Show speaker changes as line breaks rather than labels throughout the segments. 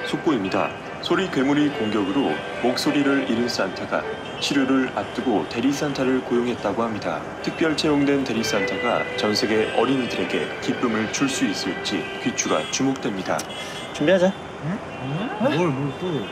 속보입니다. 소리 괴물이 공격으로 목소리를 잃은 산타가 치료를 앞두고 대리산타를 고용했다고 합니다. 특별 채용된 대리산타가 전 세계 어린이들에게 기쁨을 줄 수 있을지 귀추가 주목됩니다.
준비하자.
응? 뭘 또?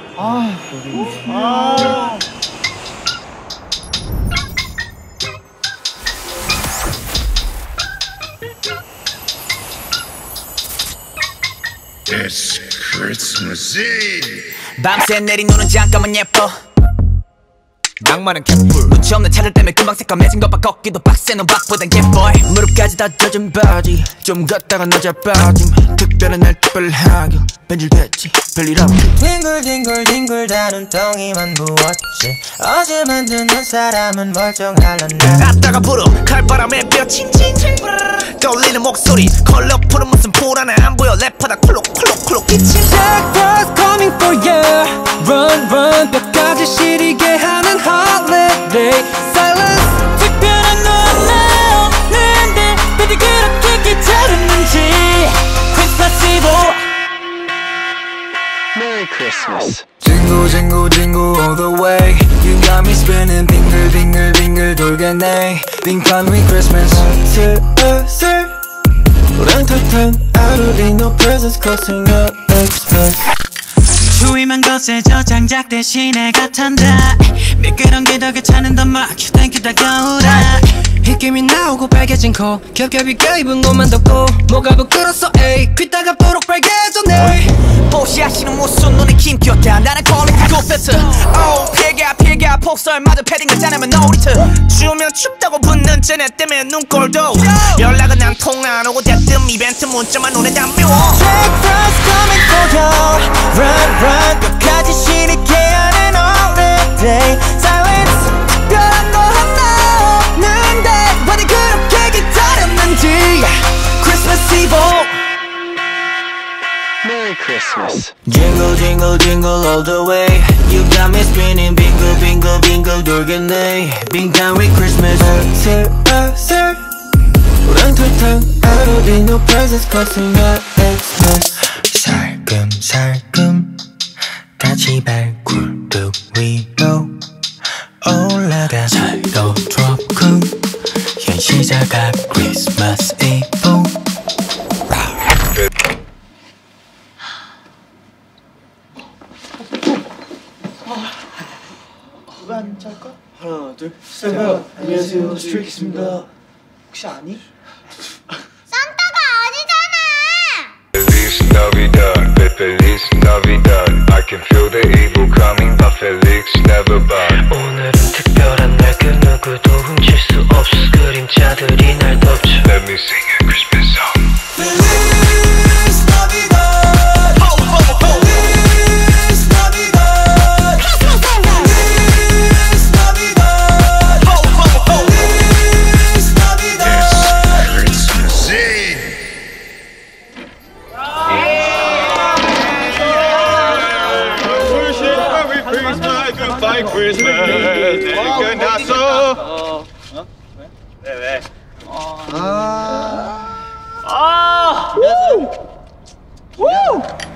It's Christmas Eve.
밤새 내린 눈은 잠깐만 예뻐.
낭만은 갯불.
눈치 없는 차들 때문에 금방 새까매진 것봐. 걷기도 빡세는 밥보단 개보이. 무릎까지 다 젖은 바지 좀 걷다가 늦어 빠짐. 특별한 날 특별하게 변질됐지 별일 없지.
뒹굴뒹굴 다 눈덩이만 부었지. 어제 만드는 사람은 멀쩡할란다.
아따가 불어 칼바람에 뼈 칭칭칭 떠올리는 목소리. 컬러풀은 무슨 불안해 안 보여. 래퍼다 콜록콜록콜록 기침.
Jack Frost coming for you. Run run 뼈까지 시리게 하는 holiday. Silence. 특별한 넌 나 없는데 어디 그렇게 기다렸는지. Christmas Eve.
Merry Christmas.
Jingle jingle jingle all the way. You got me spinning 빙글 빙글 빙글 돌겠네. 빙판 with Christmas. 슬슬 우렁탕탕 아루리 no presents causing a Xmas.
추위만 거세져 장작 대신에 같한다. 미끄럼 기덕에 차는 더 막 땡큐 다가오라.
힉김이 나오고 빨개진 코 겹겹이 껴입은 것만 덮고 뭐가 부끄러웠어 에이 귀따가 보록 빨개졌네.
보시하시는 무슨 눈에 김 꼈다. 나는 퀄리티 굿패스. 피해가 폭설마저 패딩을 짜내면 놀이트. 추우면 춥다고 붙는 쟤네 때문에 눈꼴도. 연락은 난 통 안 오고 대뜸 이벤트 문자만 눈에 담겨.
Jack Frost coming for you. Run run 끝까지 시리게 하는 holiday. Silence 특별한 거 하나 없는데 어디 그렇게 기다렸는지. Christmas Eve.
Merry Christmas.
Jingle jingle jingle all the way. You got me spinning bingle bingle bingle 돌겠네. 빙판 with Christmas. 슬슬 우렁탕탕 아루리 no presents causing a Xmas. 살금살금 같이 발굴뚝 위로 올라가. 살도 트로크 현시자가 Christmas Eve.
누가 안 잘까? 하나 둘 셋. 안녕하세요 스트레이키즈입니다. 혹시 아니?
산타가 아니잖아!
Feliz Navidad, Feliz Navidad. I can feel the evil coming, but Felix never bad.
오늘은 특별한 날 그 누구도 훔칠 수 없어. 그림자들이 날 덮쳐.
Let me sing a Christmas song.
Feliz Navidad. Ho ho ho. Feliz Navidad. Feliz Navidad. Ho ho ho. Feliz Navidad.
It's Christmas Eve.
Goodbye Christmas. 끝났어. 왜?
우!